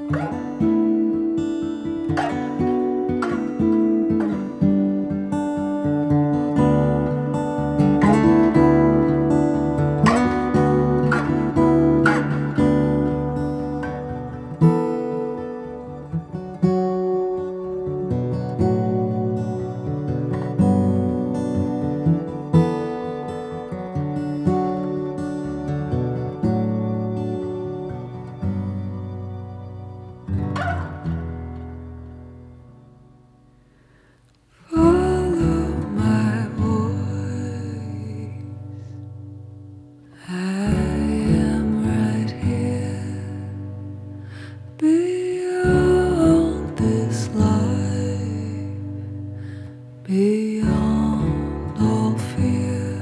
Beyond this life, beyond all fear,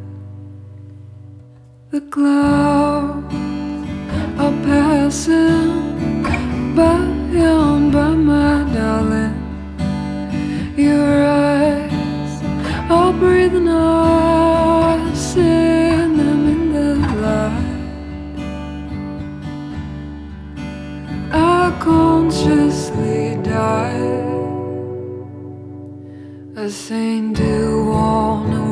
the clouds are passing by on by, my darling. Your eyes are breathing out, seeing them in the light. I consciously died, a saint dew on a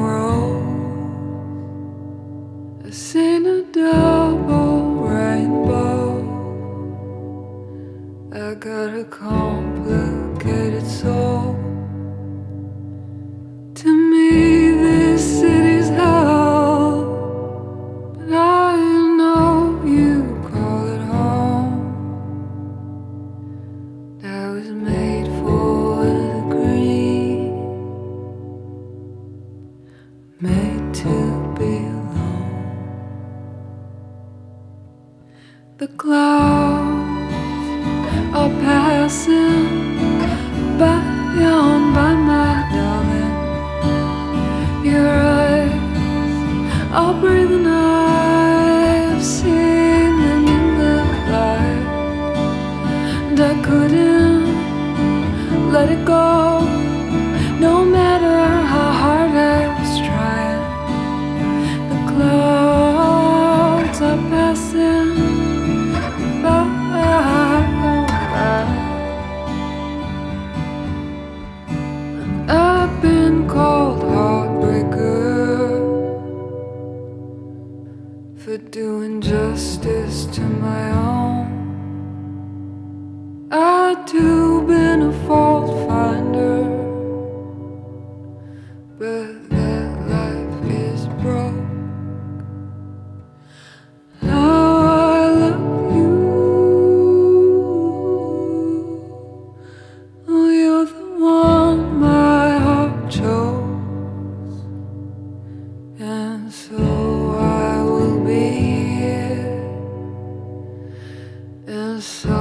rose, a saint a double rainbow. I got a complicated soul. To me this city's hell, but I know you call it home. I was made for the green, made to be alone. The clouds are passing by on by, my darling. Your eyes are breathing out, I've seen them in the light, and I couldn't let it go, no matter how hard I was trying. The clouds are passing by. I've been called heartbreaker for doing justice to my own. I've too been a fault finder, but that life is broke. Now I love you. Oh, you're the one my heart chose, and so I will be here, and so